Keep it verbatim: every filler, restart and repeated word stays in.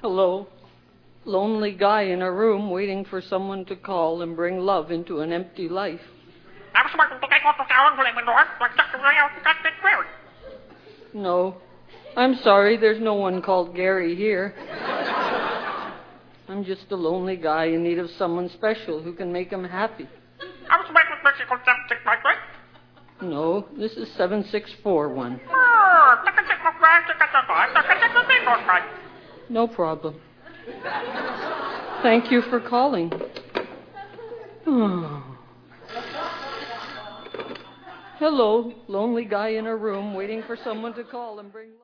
Hello. Lonely guy in a room waiting for someone to call and bring love into an empty life. No. I'm sorry, there's no one called Gary here. I'm just a lonely guy in need of someone special who can make him happy. No, this is seven six four one. No problem. Thank you for calling. Oh. Hello, lonely guy in a room waiting for someone to call and bring...